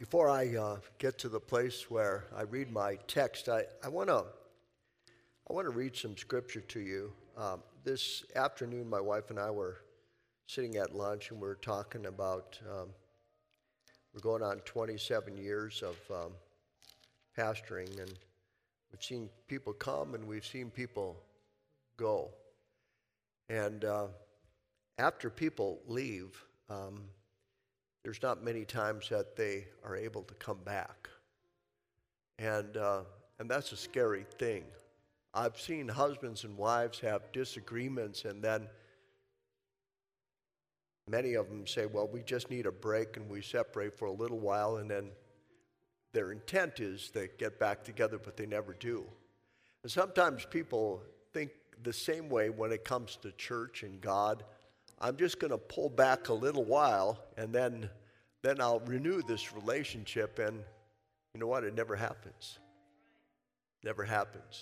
Before I get to the place where I read my text, I want to read some scripture to you. This afternoon, my wife and I were sitting at lunch, and we were talking about we're going on 27 years of pastoring, and we've seen people come and we've seen people go. And after people leave, there's not many times that they are able to come back. And that's a scary thing. I've seen husbands and wives have disagreements, and then many of them say, well, we just need a break, and we separate for a little while, and then their intent is they get back together, but they never do. And sometimes people think the same way when it comes to church and God. I'm just going to pull back a little while, and then I'll renew this relationship, and you know what? It never happens. Never happens.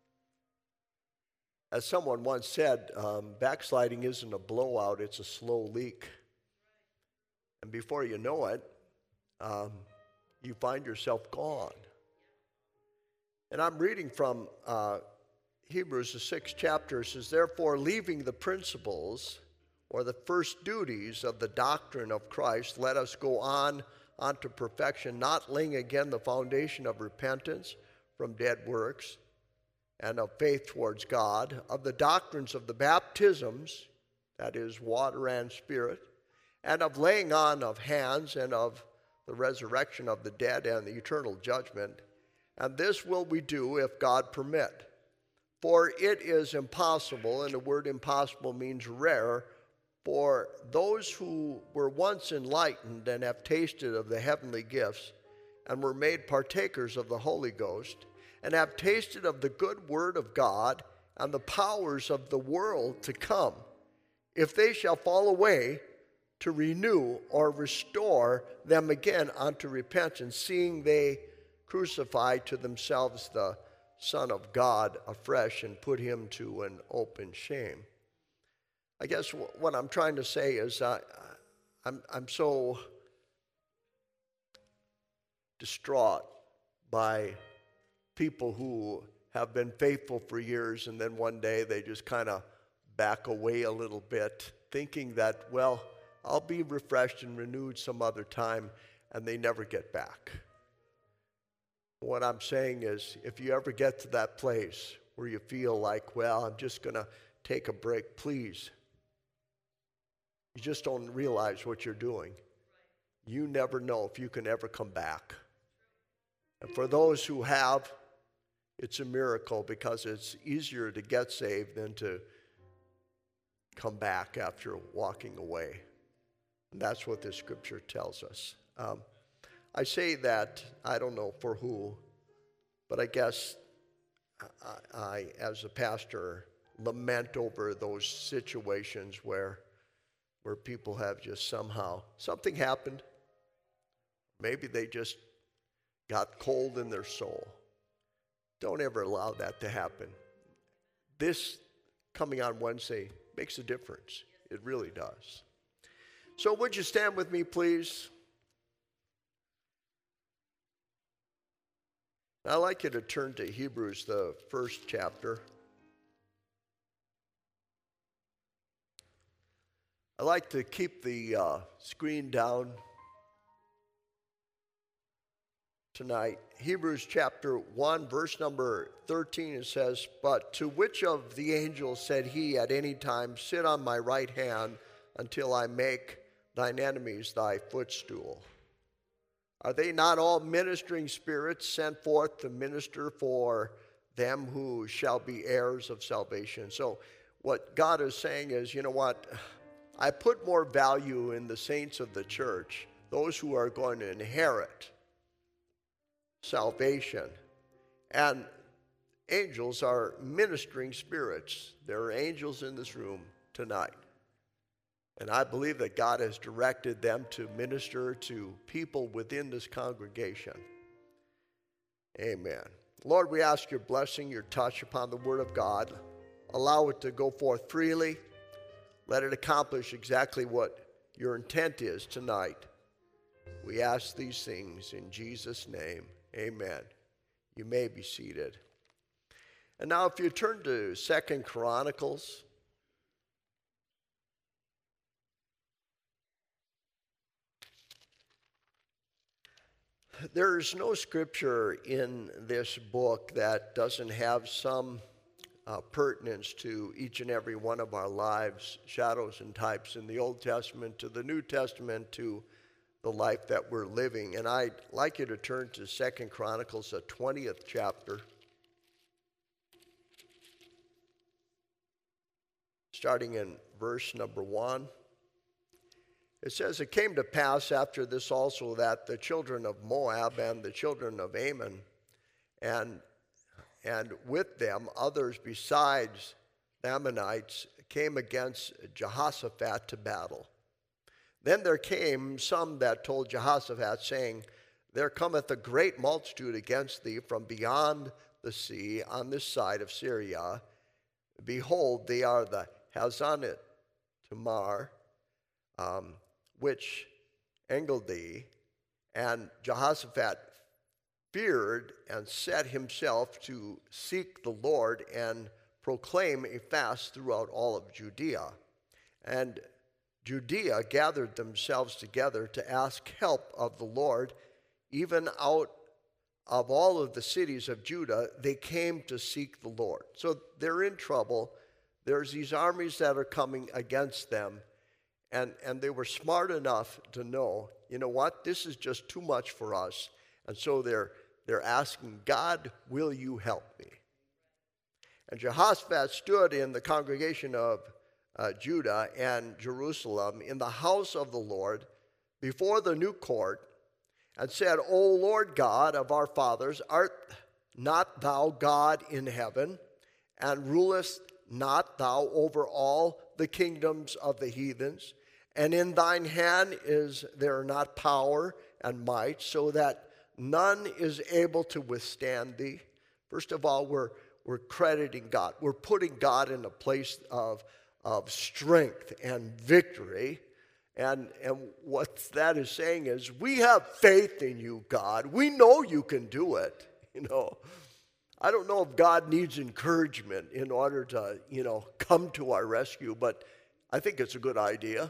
As someone once said, backsliding isn't a blowout, it's a slow leak. And before you know it, you find yourself gone. And I'm reading from Hebrews, the 6th chapter. It says, therefore, leaving the principles or the first duties of the doctrine of Christ, let us go on unto perfection, not laying again the foundation of repentance from dead works and of faith towards God, of the doctrines of the baptisms, that is, water and spirit, and of laying on of hands, and of the resurrection of the dead and the eternal judgment. And this will we do if God permit. For it is impossible, and the word impossible means rare, for those who were once enlightened and have tasted of the heavenly gifts and were made partakers of the Holy Ghost and have tasted of the good word of God and the powers of the world to come, if they shall fall away, to renew or restore them again unto repentance, seeing they crucify to themselves the Son of God afresh and put him to an open shame. I guess what I'm trying to say is I'm so distraught by people who have been faithful for years, and then one day they just kind of back away a little bit, thinking that, well, I'll be refreshed and renewed some other time, and they never get back. What I'm saying is, if you ever get to that place where you feel like, well, I'm just going to take a break, please. You just don't realize what you're doing. You never know if you can ever come back. And for those who have, it's a miracle, because it's easier to get saved than to come back after walking away. And that's what this scripture tells us. I say that, I don't know for who, but I guess I as a pastor, lament over those situations where people have just somehow, something happened. Maybe they just got cold in their soul. Don't ever allow that to happen. This coming on Wednesday makes a difference. It really does. So would you stand with me, please? I'd like you to turn to Hebrews, the 1st chapter. I like to keep the screen down tonight. Hebrews chapter 1, verse number 13, it says, but to which of the angels said he at any time, sit on my right hand until I make thine enemies thy footstool? Are they not all ministering spirits sent forth to minister for them who shall be heirs of salvation? So what God is saying is, you know what? I put more value in the saints of the church, those who are going to inherit salvation. And angels are ministering spirits. There are angels in this room tonight. And I believe that God has directed them to minister to people within this congregation. Amen. Lord, we ask your blessing, your touch upon the word of God. Allow it to go forth freely. Let it accomplish exactly what your intent is tonight. We ask these things in Jesus' name. Amen. You may be seated. And now if you turn to 2 Chronicles. There's no scripture in this book that doesn't have some pertinence to each and every one of our lives, shadows and types in the Old Testament to the New Testament to the life that we're living. And I'd like you to turn to 2 Chronicles, the 20th chapter, starting in verse number 1. It says, "It came to pass after this also that the children of Moab and the children of Ammon and with them others besides the Ammonites came against Jehoshaphat to battle. Then there came some that told Jehoshaphat, saying, There cometh a great multitude against thee from beyond the sea on this side of Syria. Behold, they are the Hazanit Tamar, which angled thee. And Jehoshaphat feared and set himself to seek the Lord and proclaim a fast throughout all of Judea. And Judea gathered themselves together to ask help of the Lord. Even out of all of the cities of Judah, they came to seek the Lord." So they're in trouble. There's these armies that are coming against them. And they were smart enough to know, you know what, this is just too much for us. And so they're asking, God, will you help me? And Jehoshaphat stood in the congregation of Judah and Jerusalem in the house of the Lord before the new court and said, O Lord God of our fathers, art not thou God in heaven, and rulest not thou over all the kingdoms of the heathens? And in thine hand is there not power and might, so that none is able to withstand thee? First of all, we're crediting God. We're putting God in a place of strength and victory. And what that is saying is, we have faith in you, God. We know you can do it. I don't know if God needs encouragement in order to, come to our rescue, but I think it's a good idea,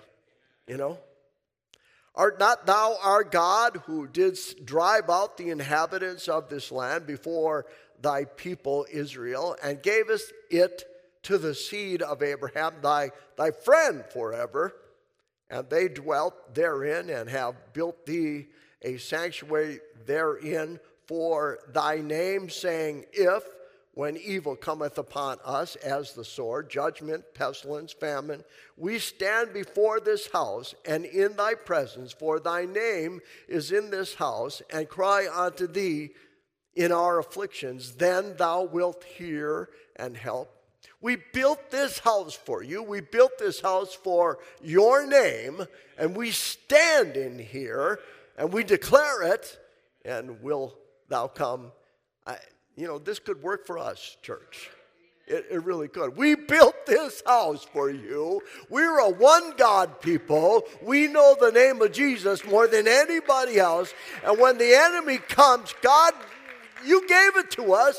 Art not thou our God, who didst drive out the inhabitants of this land before thy people Israel, and gavest it to the seed of Abraham, thy friend forever? And they dwelt therein, and have built thee a sanctuary therein for thy name, saying, If, when evil cometh upon us as the sword, judgment, pestilence, famine, we stand before this house and in thy presence, for thy name is in this house, and cry unto thee in our afflictions, then thou wilt hear and help. We built this house for you. We built this house for your name, and we stand in here, and we declare it, and will thou come? This could work for us, church. It really could. We built this house for you. We're a one God people. We know the name of Jesus more than anybody else. And when the enemy comes, God, you gave it to us.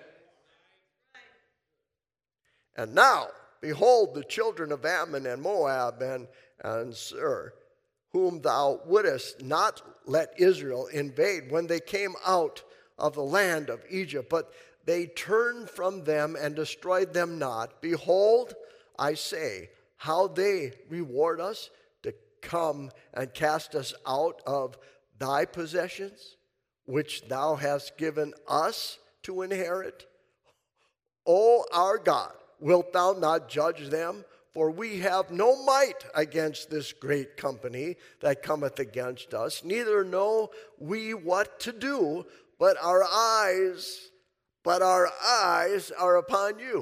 And now, behold, the children of Ammon and Moab and Seir, whom thou wouldest not let Israel invade when they came out of the land of Egypt, but they turned from them and destroyed them not. Behold, I say, how they reward us to come and cast us out of thy possessions, which thou hast given us to inherit. O our God, wilt thou not judge them? For we have no might against this great company that cometh against us, neither know we what to do, but our eyes are upon you.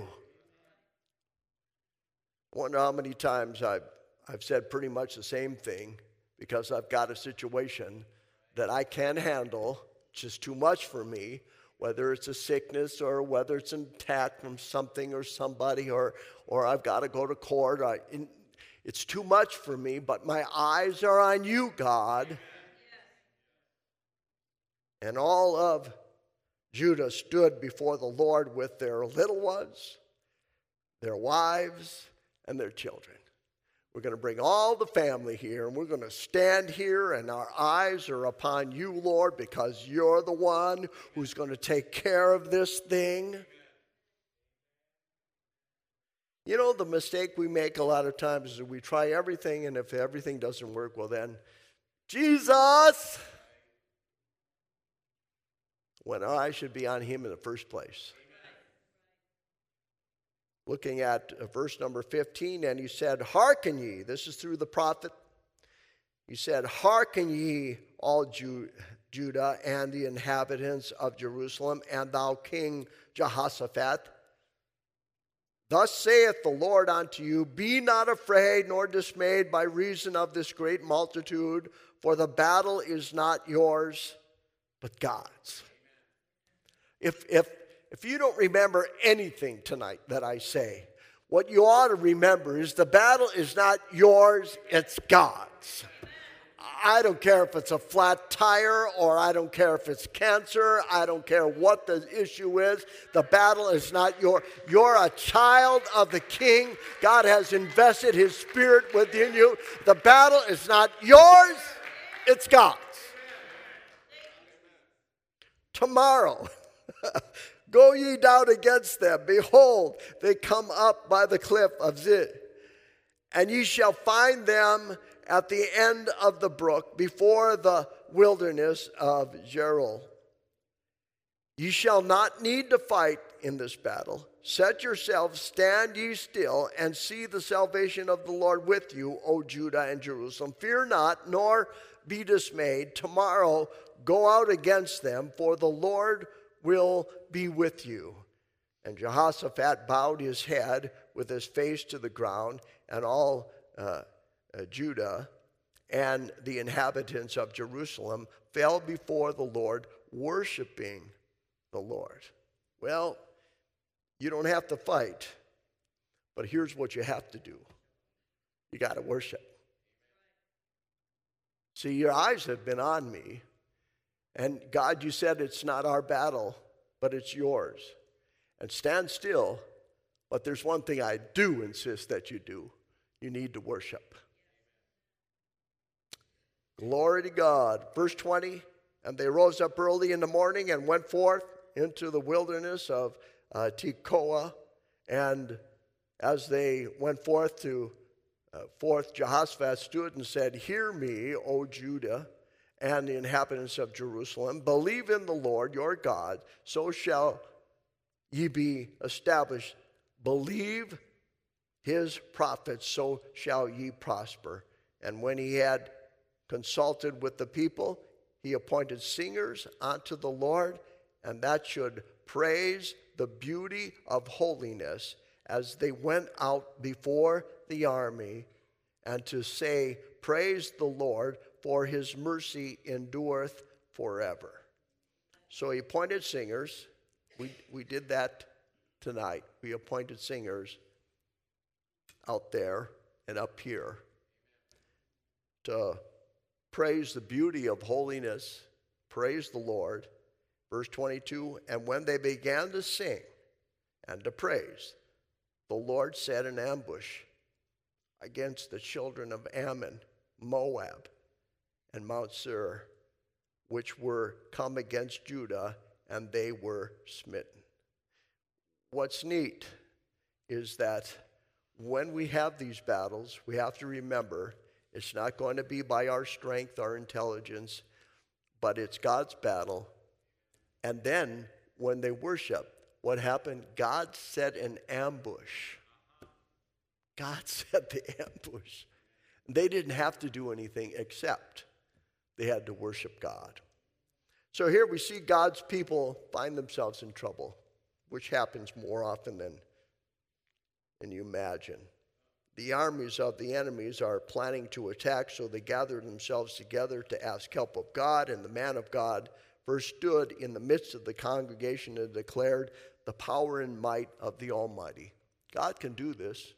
I wonder how many times I've said pretty much the same thing, because I've got a situation that I can't handle, it's just too much for me, whether it's a sickness or whether it's an attack from something or somebody, or I've got to go to court. It's too much for me, but my eyes are on you, God. And all of Judah stood before the Lord with their little ones, their wives, and their children. We're going to bring all the family here, and we're going to stand here, and our eyes are upon you, Lord, because you're the one who's going to take care of this thing. You know, the mistake we make a lot of times is we try everything, and if everything doesn't work, well then, Jesus! When our eyes should be on him in the first place. Looking at verse number 15, and he said, hearken ye. This is through the prophet. He said, hearken ye, all Judah and the inhabitants of Jerusalem, and thou King Jehoshaphat. Thus saith the Lord unto you, be not afraid nor dismayed by reason of this great multitude, for the battle is not yours, but God's. If you don't remember anything tonight that I say, what you ought to remember is the battle is not yours, it's God's. I don't care if it's a flat tire, or I don't care if it's cancer. I don't care what the issue is. The battle is not yours. You're a child of the King. God has invested his spirit within you. The battle is not yours, it's God's. Tomorrow, go ye down against them. Behold, they come up by the cliff of Ziz. And ye shall find them at the end of the brook, before the wilderness of Jeruel. Ye shall not need to fight in this battle. Set yourselves, stand ye still, and see the salvation of the Lord with you, O Judah and Jerusalem. Fear not, nor be dismayed. Tomorrow go out against them, for the Lord will be with you. And Jehoshaphat bowed his head with his face to the ground, and all Judah and the inhabitants of Jerusalem fell before the Lord, worshiping the Lord. Well, you don't have to fight, but here's what you have to do. You got to worship. See, your eyes have been on me, and God, you said it's not our battle, but it's yours. And stand still, but there's one thing I do insist that you do. You need to worship. Glory to God. Verse 20, and they rose up early in the morning and went forth into the wilderness of Tekoa. And as they went forth, Jehoshaphat stood and said, hear me, O Judah, and the inhabitants of Jerusalem. Believe in the Lord your God, so shall ye be established. Believe his prophets, so shall ye prosper. And when he had consulted with the people, he appointed singers unto the Lord, and that should praise the beauty of holiness as they went out before the army, and to say, praise the Lord, for his mercy endureth forever. So he appointed singers. We did that tonight. We appointed singers out there and up here to praise the beauty of holiness, praise the Lord. Verse 22, and when they began to sing and to praise, the Lord set an ambush against the children of Ammon, Moab, and Mount Seir, which were come against Judah, and they were smitten. What's neat is that when we have these battles, we have to remember it's not going to be by our strength, our intelligence, but it's God's battle. And then when they worship, what happened? God set an ambush. God set the ambush. They didn't have to do anything except they had to worship God. So here we see God's people find themselves in trouble, which happens more often than you imagine. The armies of the enemies are planning to attack, so they gather themselves together to ask help of God. And the man of God first stood in the midst of the congregation and declared the power and might of the Almighty. God can do this.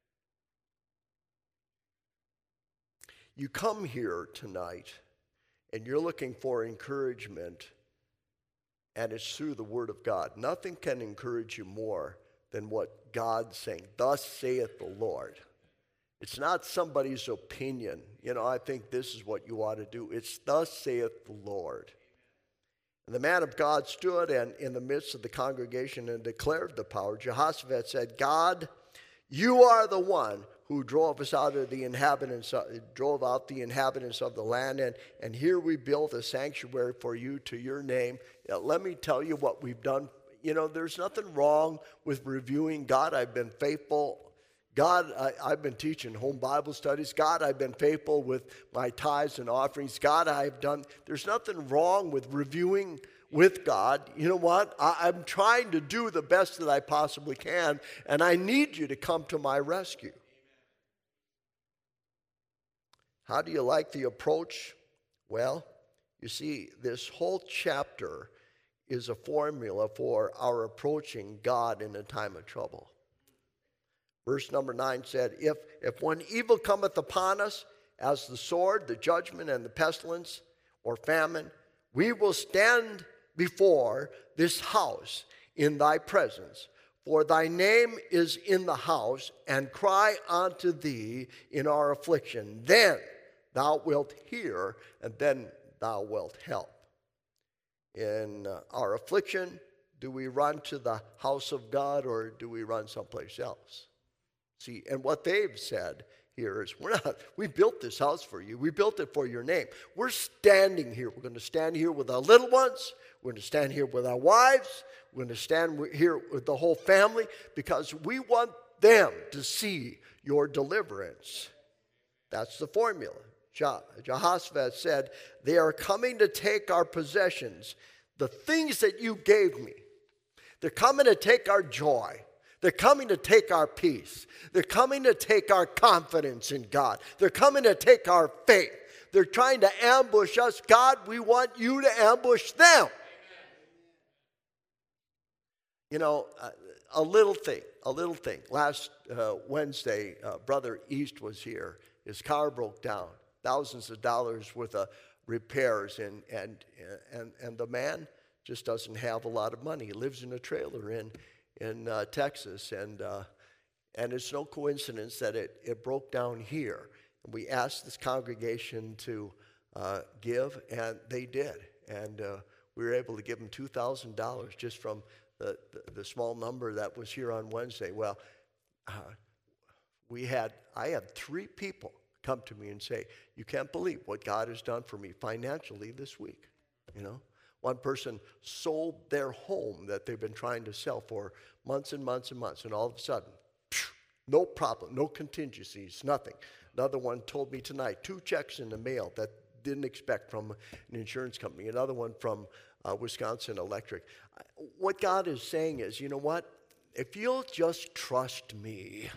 You come here tonight and you're looking for encouragement, and it's through the Word of God, nothing can encourage you more than what God's saying. Thus saith the Lord. It's not somebody's opinion. I think this is what you ought to do. It's thus saith the Lord. And the man of God stood and in the midst of the congregation and declared the power. Jehoshaphat said, God, you are the one who drove out the inhabitants of the land, and here we build a sanctuary for you to your name. Let me tell you what we've done. There's nothing wrong with reviewing. God, I've been faithful. God, I've been teaching home Bible studies. God, I've been faithful with my tithes and offerings. God, there's nothing wrong with reviewing with God. You know what? I'm trying to do the best that I possibly can, and I need you to come to my rescue. How do you like the approach? Well, you see, this whole chapter is a formula for our approaching God in a time of trouble. Verse number 9 said, if when evil cometh upon us, as the sword, the judgment, and the pestilence, or famine, we will stand before this house in thy presence. For thy name is in the house, and cry unto thee in our affliction. Then thou wilt hear, and then thou wilt help. In our affliction, do we run to the house of God, or do we run someplace else? See, and what they've said here is, we built this house for you. We built it for your name. We're standing here. We're going to stand here with our little ones. We're going to stand here with our wives. We're going to stand here with the whole family because we want them to see your deliverance. That's the formula. Jehoshaphat said, they are coming to take our possessions, the things that you gave me. They're coming to take our joy. They're coming to take our peace. They're coming to take our confidence in God. They're coming to take our faith. They're trying to ambush us. God, we want you to ambush them. A little thing. Last Wednesday, Brother East was here. His car broke down. Thousands of dollars worth of repairs. And the man just doesn't have a lot of money. He lives in a trailer in Texas, and it's no coincidence that it broke down here. And we asked this congregation to give, and they did. And we were able to give them $2,000 just from the small number that was here on Wednesday. Well, I had 3 people come to me and say, you can't believe what God has done for me financially this week, One person sold their home that they've been trying to sell for months and months and months, and all of a sudden, no problem, no contingencies, nothing. Another one told me tonight, 2 checks in the mail that didn't expect from an insurance company. Another one from Wisconsin Electric. What God is saying is, you know what? If you'll just trust me.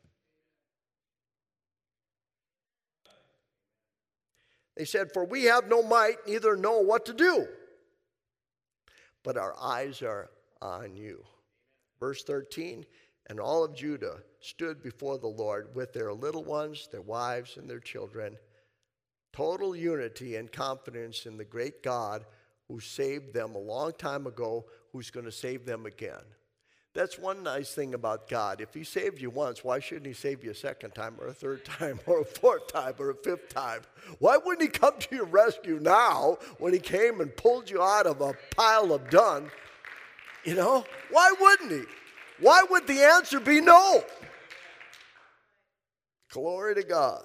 They said, for we have no might, neither know what to do. But our eyes are on you. Verse 13, and all of Judah stood before the Lord with their little ones, their wives, and their children. Total unity and confidence in the great God who saved them a long time ago, who's going to save them again. That's one nice thing about God. If he saved you once, why shouldn't he save you a second time or a third time or a fourth time or a fifth time? Why wouldn't he come to your rescue now when he came and pulled you out of a pile of dung? Why wouldn't he? Why would the answer be no? Glory to God.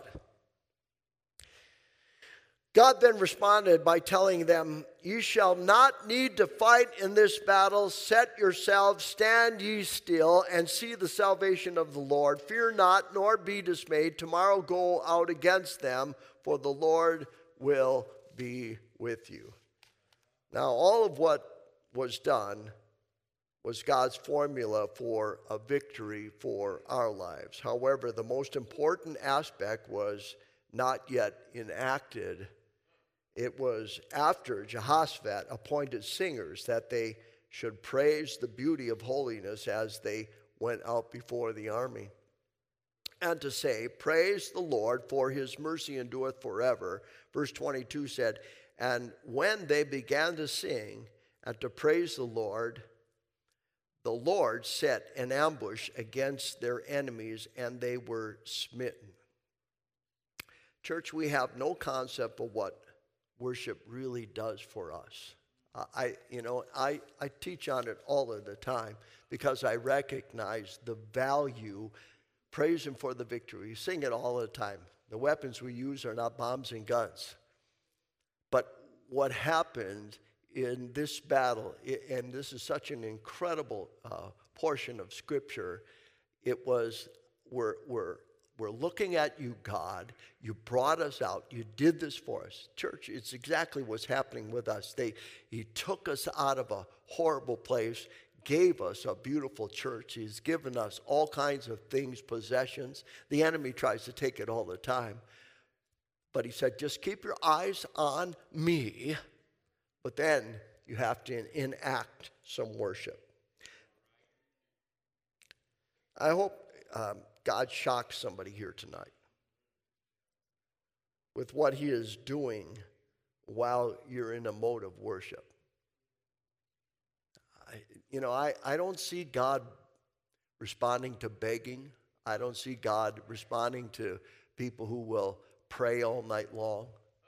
God then responded by telling them, ye shall not need to fight in this battle. Set yourselves, stand ye still, and see the salvation of the Lord. Fear not, nor be dismayed. Tomorrow go out against them, for the Lord will be with you. Now, all of what was done was God's formula for a victory for our lives. However, the most important aspect was not yet enacted. It was after Jehoshaphat appointed singers that they should praise the beauty of holiness as they went out before the army. And to say, praise the Lord, for his mercy endureth forever. Verse 22 said, And when they began to sing and to praise the Lord set an ambush against their enemies, and they were smitten. Church, we have no concept of what worship really does for us. I teach on it all of the time because I recognize the value. Praise Him for the victory. We sing it all the time. The weapons we use are not bombs and guns. But what happened in this battle, and this is such an incredible portion of Scripture, it was, we're looking at you, God. You brought us out. You did this for us. Church, it's exactly what's happening with us. He took us out of a horrible place, gave us a beautiful church. He's given us all kinds of things, possessions. The enemy tries to take it all the time. But He said, just keep your eyes on me. But then you have to enact some worship. I hope God shocks somebody here tonight with what He is doing while you're in a mode of worship. I don't see God responding to begging. I don't see God responding to people who will pray all night long.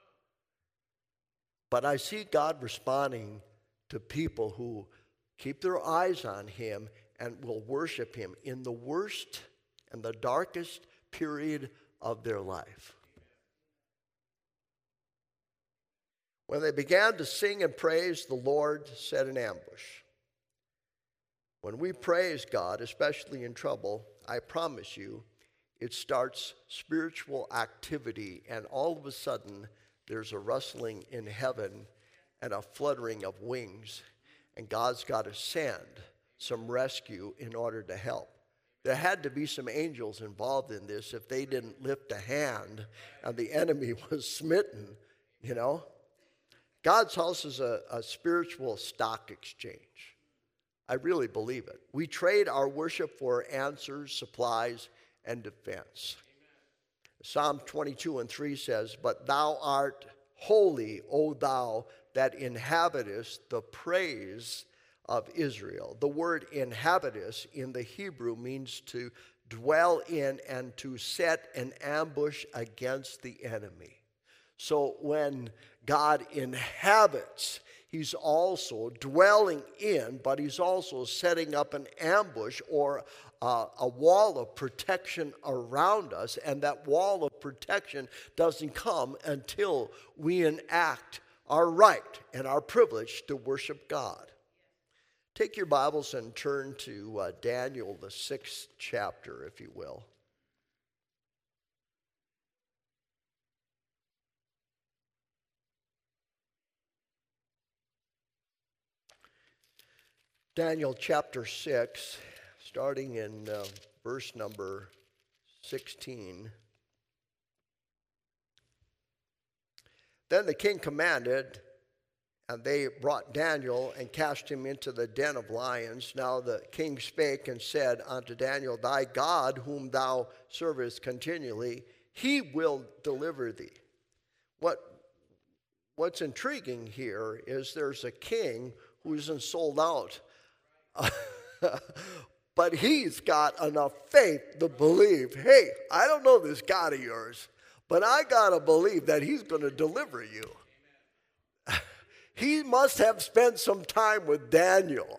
But I see God responding to people who keep their eyes on Him and will worship Him in the worst and the darkest period of their life. When they began to sing and praise, the Lord set an ambush. When we praise God, especially in trouble, I promise you, it starts spiritual activity, and all of a sudden, there's a rustling in heaven and a fluttering of wings, and God's got to send some rescue in order to help. There had to be some angels involved in this if they didn't lift a hand and the enemy was smitten, God's house is a spiritual stock exchange. I really believe it. We trade our worship for answers, supplies, and defense. Psalm 22:3 says, but thou art holy, O thou that inhabitest the praise of Israel. The word inhabitest in the Hebrew means to dwell in and to set an ambush against the enemy. So when God inhabits, He's also dwelling in, but He's also setting up an ambush or a wall of protection around us, and that wall of protection doesn't come until we enact our right and our privilege to worship God. Take your Bibles and turn to Daniel, the 6th chapter, if you will. Daniel chapter 6, starting in verse number 16. Then the king commanded, and they brought Daniel and cast him into the den of lions. Now the king spake and said unto Daniel, thy God, whom thou servest continually, He will deliver thee. What's intriguing here is there's a king who isn't sold out. But he's got enough faith to believe, hey, I don't know this God of yours, but I got to believe that He's going to deliver you. He must have spent some time with Daniel,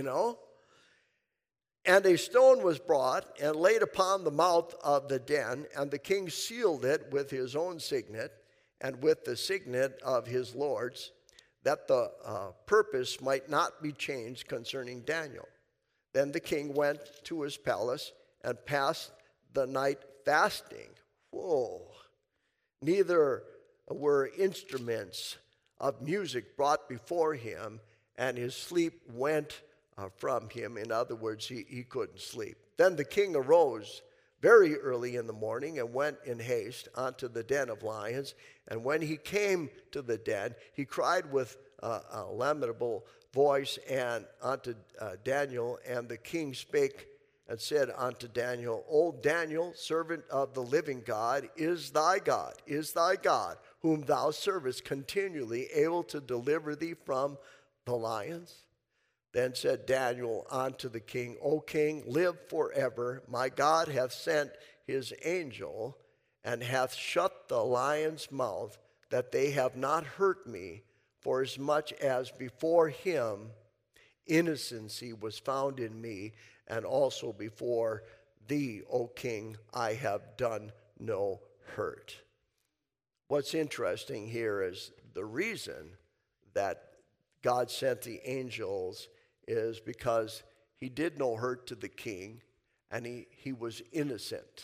And a stone was brought and laid upon the mouth of the den, and the king sealed it with his own signet and with the signet of his lords, that the purpose might not be changed concerning Daniel. Then the king went to his palace and passed the night fasting. Whoa. Neither were instruments of music brought before him, and his sleep went from him. In other words, he couldn't sleep. Then the king arose very early in the morning and went in haste unto the den of lions. And when he came to the den, he cried with a lamentable voice and unto Daniel, and the king spake and said unto Daniel, O Daniel, servant of the living God, is thy God, whom thou servest continually, able to deliver thee from the lions? Then said Daniel unto the king, O king, live forever. My God hath sent his angel, and hath shut the lion's mouth, that they have not hurt me, for as much as before him innocency was found in me, and also before thee, O king, I have done no hurt. What's interesting here is the reason that God sent the angels is because he did no hurt to the king, and he was innocent.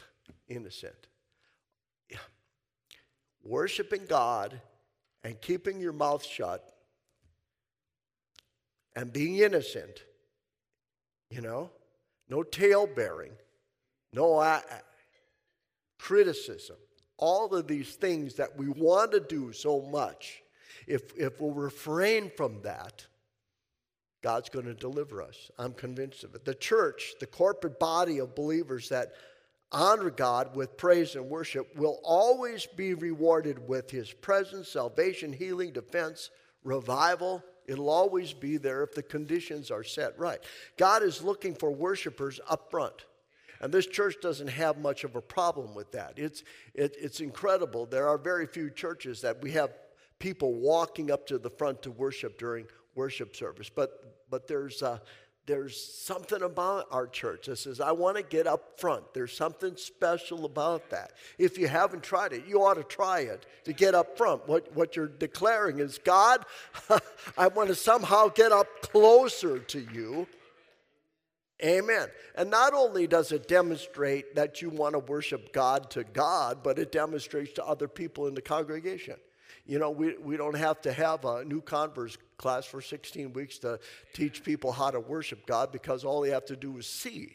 Yeah. Worshiping God and keeping your mouth shut and being innocent, no tale-bearing, no criticism, all of these things that we want to do so much, if we'll refrain from that, God's going to deliver us. I'm convinced of it. The church, the corporate body of believers that honor God with praise and worship, will always be rewarded with his presence, salvation, healing, defense, revival. It'll always be there if the conditions are set right. God is looking for worshipers up front. And this church doesn't have much of a problem with that. It's incredible. There are very few churches that we have people walking up to the front to worship during worship service. But there's something about our church that says, I want to get up front. There's something special about that. If you haven't tried it, you ought to try it to get up front. What you're declaring is, God, I want to somehow get up closer to you. Amen. And not only does it demonstrate that you want to worship God to God, but it demonstrates to other people in the congregation. We don't have to have a new converts class for 16 weeks to teach people how to worship God, because all they have to do is see.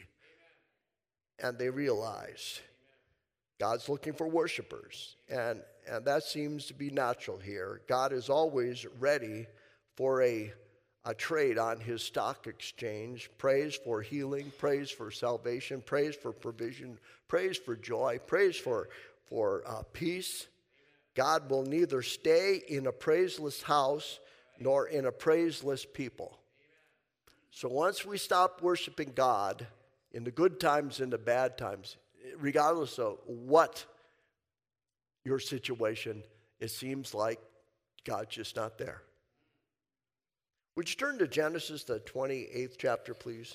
And they realize God's looking for worshipers. And that seems to be natural here. God is always ready for a trade on his stock exchange. Praise for healing, praise for salvation, praise for provision, praise for joy, praise for peace. God will neither stay in a praiseless house nor in a praiseless people. So once we stop worshiping God in the good times and the bad times, regardless of what your situation, it seems like God's just not there. Would you turn to Genesis, the 28th chapter, please?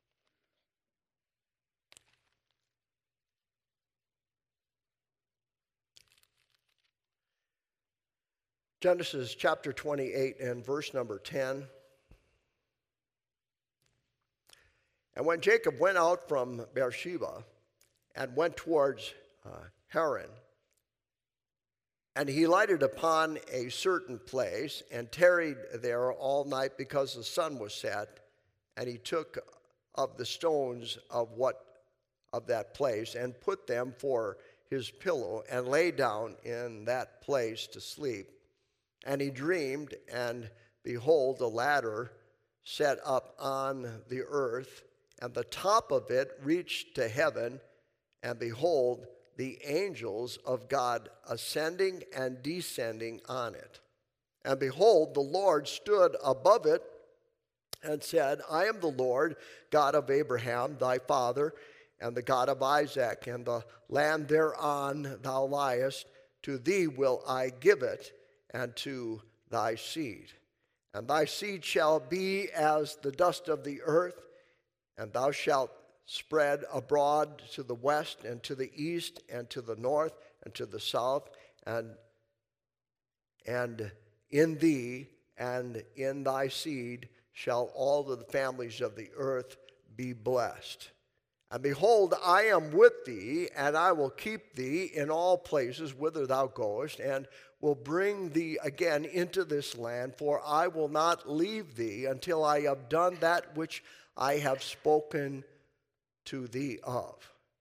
Genesis chapter 28 and verse number 10. And when Jacob went out from Beersheba and went towards Haran, and he lighted upon a certain place and tarried there all night because the sun was set, and he took of the stones of that place and put them for his pillow and lay down in that place to sleep. And he dreamed, and behold, a ladder set up on the earth, and the top of it reached to heaven, and behold, the angels of God ascending and descending on it. And behold, the Lord stood above it and said, I am the Lord, God of Abraham, thy father, and the God of Isaac, and the land thereon thou liest, to thee will I give it, and to thy seed. And thy seed shall be as the dust of the earth, and thou shalt spread abroad to the west, and to the east, and to the north, and to the south, and in thee and in thy seed shall all of the families of the earth be blessed. And behold, I am with thee, and I will keep thee in all places whither thou goest, and will bring thee again into this land, for I will not leave thee until I have done that which I have spoken to thee of.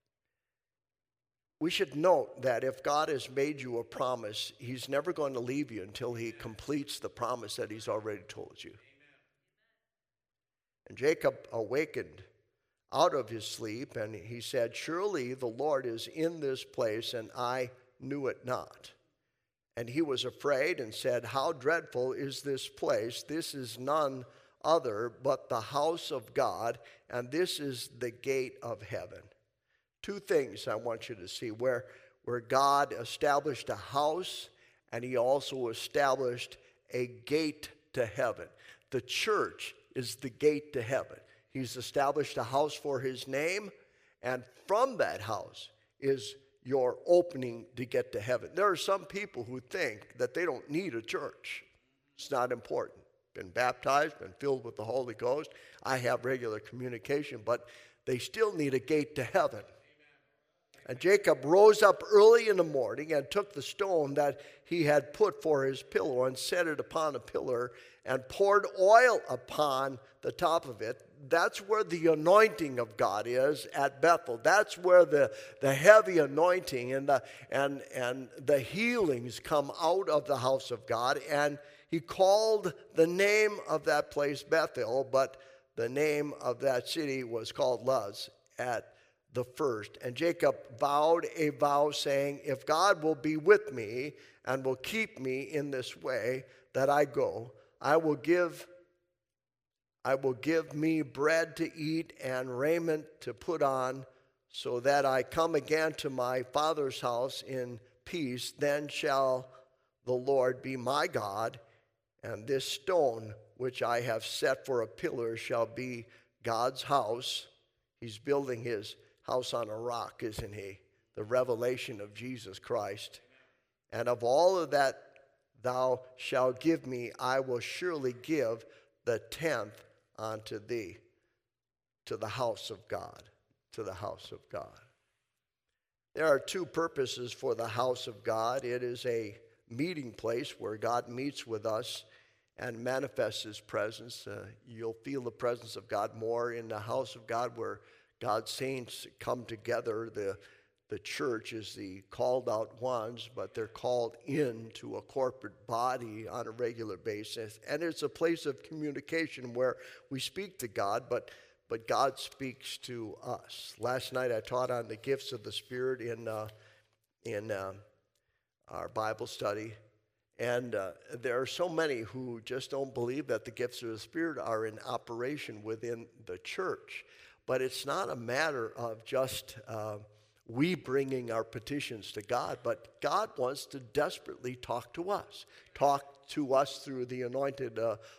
We should note that if God has made you a promise, he's never going to leave you until he completes the promise that he's already told you. And Jacob awakened out of his sleep, and he said, "Surely the Lord is in this place, and I knew it not." And he was afraid and said, "How dreadful is this place? This is none other but the house of God, and this is the gate of heaven." Two things I want you to see, where God established a house, and he also established a gate to heaven. The church is the gate to heaven. He's established a house for his name, and from that house is your opening to get to heaven. There are some people who think that they don't need a church. It's not important. Been baptized, been filled with the Holy Ghost. I have regular communication, but they still need a gate to heaven. And Jacob rose up early in the morning and took the stone that he had put for his pillow and set it upon a pillar and poured oil upon the top of it. That's where the anointing of God is at Bethel. That's where the heavy anointing and the healings come out of the house of God. And he called the name of that place Bethel, but the name of that city was called Luz at the first. And Jacob vowed a vow, saying, "If God will be with me and will keep me in this way that I go, I will give me bread to eat and raiment to put on, so that I come again to my father's house in peace. Then shall the Lord be my God, and this stone which I have set for a pillar shall be God's house." He's building his house on a rock, isn't he? The revelation of Jesus Christ. "And of all of that thou shalt give me, I will surely give the 10th unto thee," to the house of God, to the house of God. There are two purposes for the house of God. It is a meeting place where God meets with us and manifests his presence. You'll feel the presence of God more in the house of God, where God's saints come together. The church is the called out ones, but they're called into a corporate body on a regular basis. And it's a place of communication where we speak to God, but God speaks to us. Last night I taught on the gifts of the Spirit in our Bible study. And there are so many who just don't believe that the gifts of the Spirit are in operation within the church. But it's not a matter of just we bringing our petitions to God, but God wants to desperately talk to us through the anointed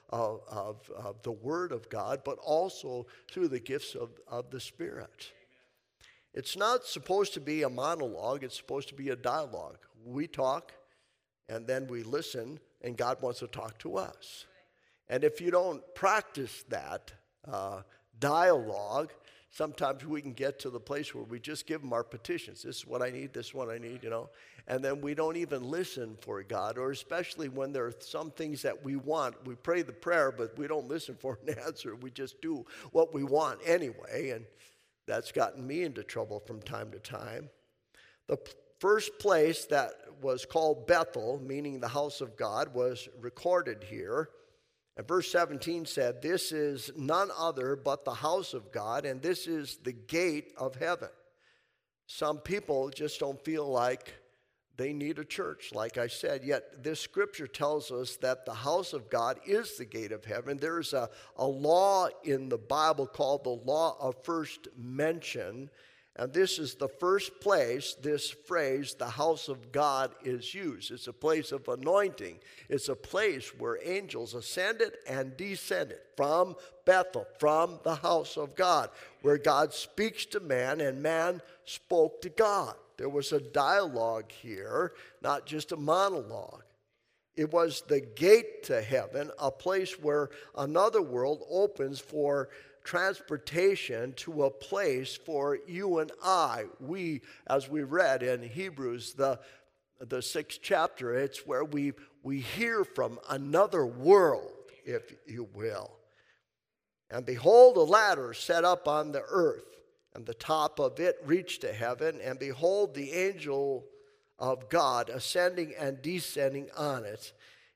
of the Word of God, but also through the gifts of the Spirit. It's not supposed to be a monologue, it's supposed to be a dialogue. We talk, and then we listen, and God wants to talk to us. And if you don't practice that dialogue, sometimes we can get to the place where we just give him our petitions. This is what I need, this is what I need, and then we don't even listen for God, or especially when there are some things that we want. We pray the prayer, but we don't listen for an answer. We just do what we want anyway, and that's gotten me into trouble from time to time. The first place that was called Bethel, meaning the house of God, was recorded here. And verse 17 said, "This is none other but the house of God, and this is the gate of heaven." Some people just don't feel like they need a church, like I said, yet this scripture tells us that the house of God is the gate of heaven. There's a law in the Bible called the law of first mention, and this is the first place this phrase, the house of God, is used. It's a place of anointing. It's a place where angels ascended and descended from Bethel, from the house of God, where God speaks to man and man spoke to God. There was a dialogue here, not just a monologue. It was the gate to heaven, a place where another world opens for transportation to a place for you and I. We, as we read in Hebrews, the 6th chapter, it's where we hear from another world, if you will. "And behold, a ladder set up on the earth, and the top of it reached to heaven, and behold, the angel of God ascending and descending on it.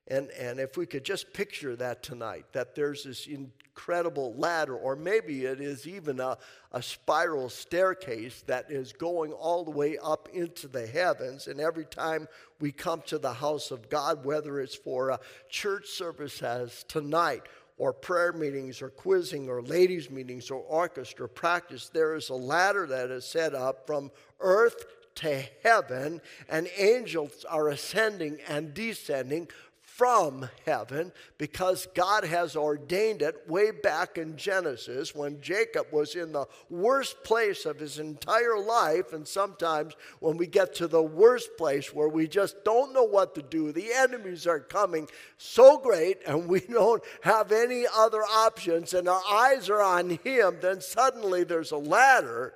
And if we could just picture that tonight, that there's this incredible ladder, or maybe it is even a spiral staircase that is going all the way up into the heavens. And every time we come to the house of God, whether it's for a church service as tonight, or prayer meetings, or quizzing, or ladies' meetings, or orchestra practice, there is a ladder that is set up from earth to heaven, and angels are ascending and descending from heaven, because God has ordained it way back in Genesis when Jacob was in the worst place of his entire life. And sometimes when we get to the worst place where we just don't know what to do, the enemies are coming so great and we don't have any other options and our eyes are on him, then suddenly there's a ladder.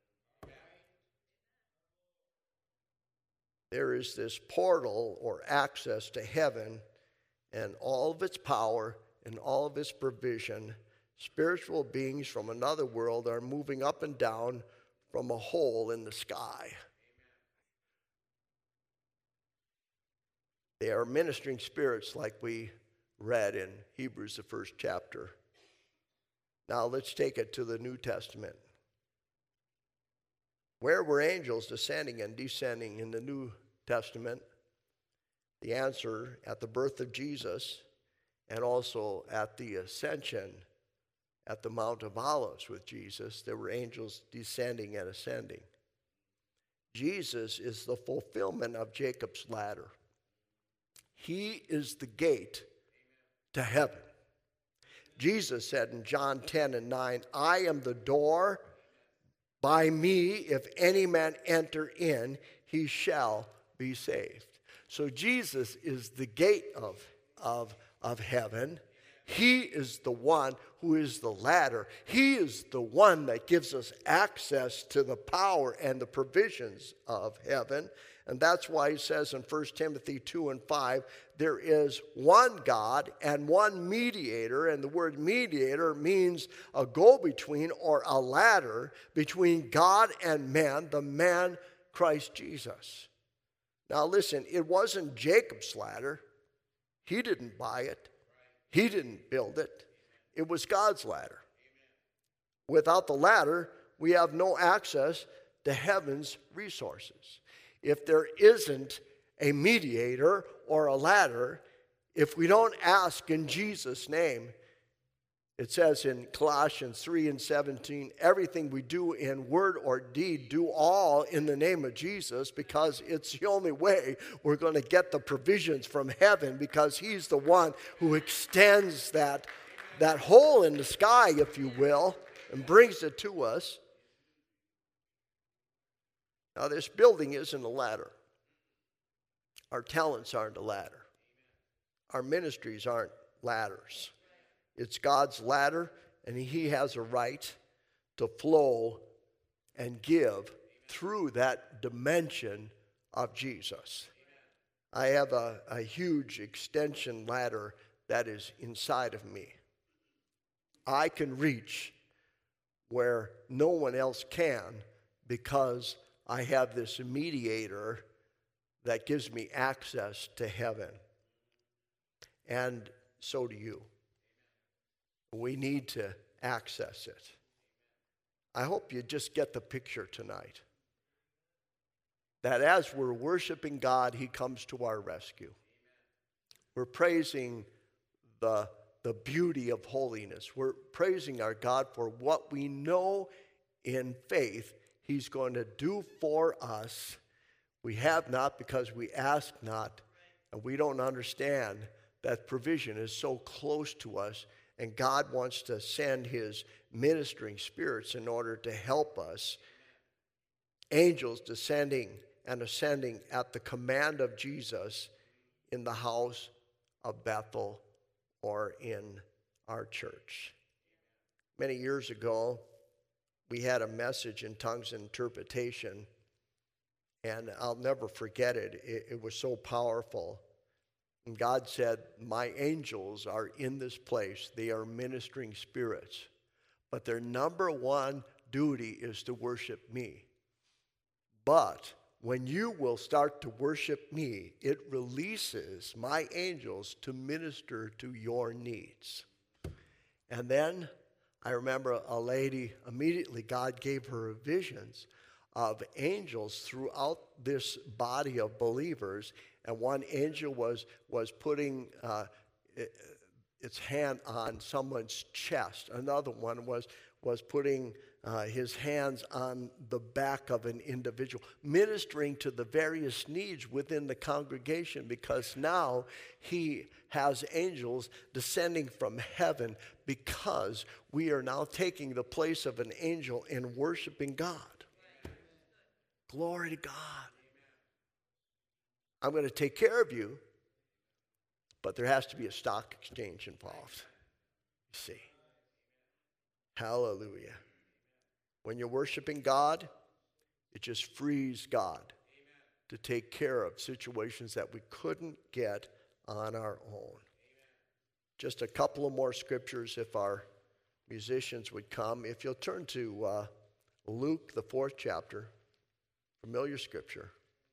There is this portal or access to heaven, and all of its power and all of its provision. Spiritual beings from another world are moving up and down from a hole in the sky. They are ministering spirits, like we read in Hebrews, the 1st chapter. Now let's take it to the New Testament. Where were angels ascending and descending in the New Testament? The answer: at the birth of Jesus, and also at the ascension at the Mount of Olives with Jesus, there were angels descending and ascending. Jesus is the fulfillment of Jacob's ladder. He is the gate to heaven. Jesus said in John 10:9, I am the door. By me, if any man enter in, he shall be saved. So Jesus is the gate of heaven. He is the one who is the ladder. He is the one that gives us access to the power and the provisions of heaven. And that's why he says in 1 Timothy 2:5, there is one God and one mediator. And the word mediator means a go-between or a ladder between God and man, the man Christ Jesus. Now listen, it wasn't Jacob's ladder. He didn't buy it. He didn't build it. It was God's ladder. Without the ladder, we have no access to heaven's resources. If there isn't a mediator or a ladder, if we don't ask in Jesus' name, it says in Colossians 3:17, everything we do in word or deed, do all in the name of Jesus, because it's the only way we're going to get the provisions from heaven, because he's the one who extends that hole in the sky, if you will, and brings it to us. Now, this building isn't a ladder. Our talents aren't a ladder. Our ministries aren't ladders. It's God's ladder, and he has a right to flow and give through that dimension of Jesus. I have a huge extension ladder that is inside of me. I can reach where no one else can, because I have this mediator that gives me access to heaven. And so do you. We need to access it. I hope you just get the picture tonight, that as we're worshiping God, he comes to our rescue. We're praising the beauty of holiness. We're praising our God for what we know in faith he's going to do for us. We have not because we ask not, and we don't understand that provision is so close to us. And God wants to send his ministering spirits in order to help us. Angels descending and ascending at the command of Jesus in the house of Bethel or in our church. Many years ago, we had a message in tongues and interpretation, and I'll never forget it. It was so powerful. And God said, my angels are in this place. They are ministering spirits. But their number one duty is to worship me. But when you will start to worship me, it releases my angels to minister to your needs. And then I remember a lady, immediately God gave her visions of angels throughout this body of believers. And one angel was putting its hand on someone's chest. Another one was putting his hands on the back of an individual, ministering to the various needs within the congregation, because now he has angels descending from heaven, because we are now taking the place of an angel in worshiping God. Glory to God. I'm going to take care of you, but there has to be a stock exchange involved. You see. Hallelujah. When you're worshiping God, it just frees God to take care of situations that we couldn't get on our own. Just a couple of more scriptures if our musicians would come. If you'll turn to Luke, the 4th chapter, familiar scripture.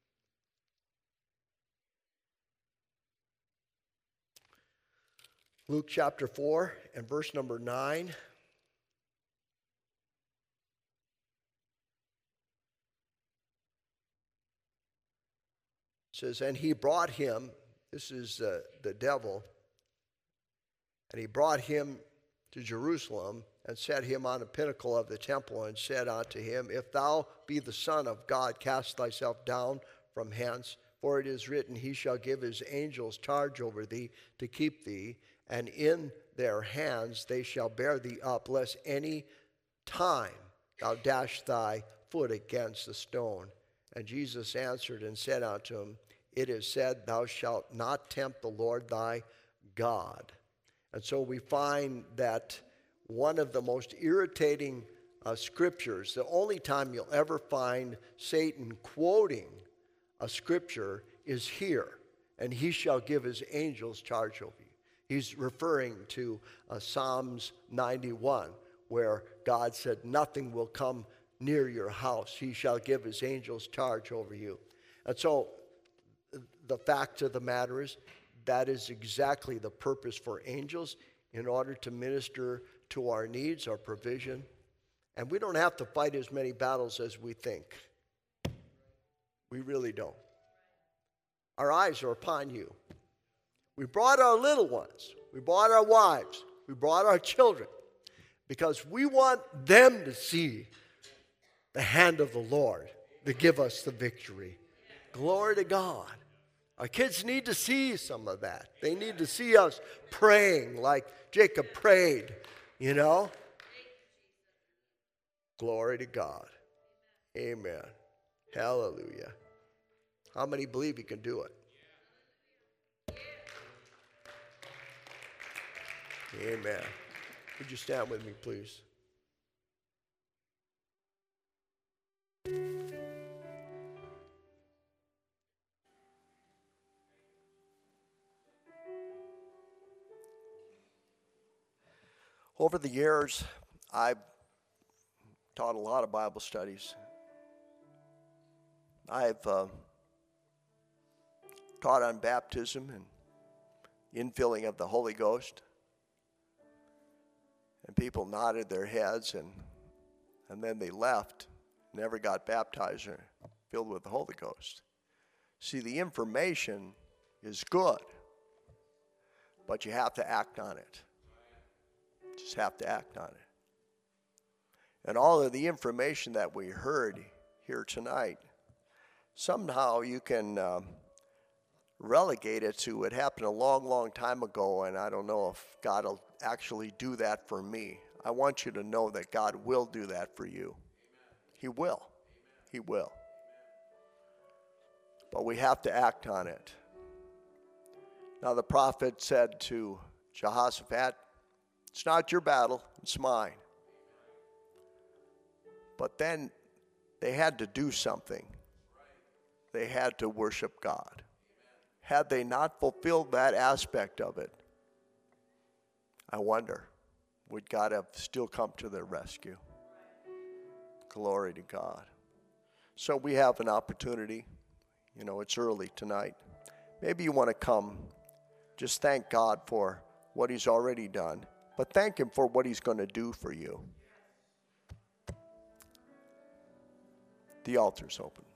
Luke chapter 4 and verse number 9. Says, and he brought him, this is the devil, and he brought him to Jerusalem and set him on the pinnacle of the temple and said unto him, if thou be the Son of God, cast thyself down from hence, for it is written, he shall give his angels charge over thee to keep thee, and in their hands they shall bear thee up, lest any time thou dash thy foot against the stone. And Jesus answered and said unto him, it is said, thou shalt not tempt the Lord thy God. And so we find that one of the most irritating scriptures, the only time you'll ever find Satan quoting a scripture is here. And he shall give his angels charge over you. He's referring to Psalms 91, where God said, nothing will come near your house. He shall give his angels charge over you. And so the fact of the matter is, that is exactly the purpose for angels, in order to minister to our needs, our provision. And we don't have to fight as many battles as we think. We really don't. Our eyes are upon you. We brought our little ones. We brought our wives. We brought our children, because we want them to see the hand of the Lord to give us the victory. Glory to God. Our kids need to see some of that. They need to see us praying like Jacob prayed, you know. Glory to God. Amen. Hallelujah. How many believe you can do it? Amen. Would you stand with me, please? Over the years, I've taught a lot of Bible studies. I've taught on baptism and infilling of the Holy Ghost. And people nodded their heads, and then they left, never got baptized or filled with the Holy Ghost. See, the information is good, but you have to act on it. Just have to act on it. And all of the information that we heard here tonight, somehow you can relegate it to it happened a long, long time ago, and I don't know if God will actually do that for me. I want you to know that God will do that for you. He will. He will. But we have to act on it. Now the prophet said to Jehoshaphat, it's not your battle, it's mine. But then they had to do something. They had to worship God. Had they not fulfilled that aspect of it, I wonder, would God have still come to their rescue? Glory to God. So we have an opportunity. You know, it's early tonight. Maybe you want to come. Just thank God for what he's already done. But thank him for what he's going to do for you. The altar's open.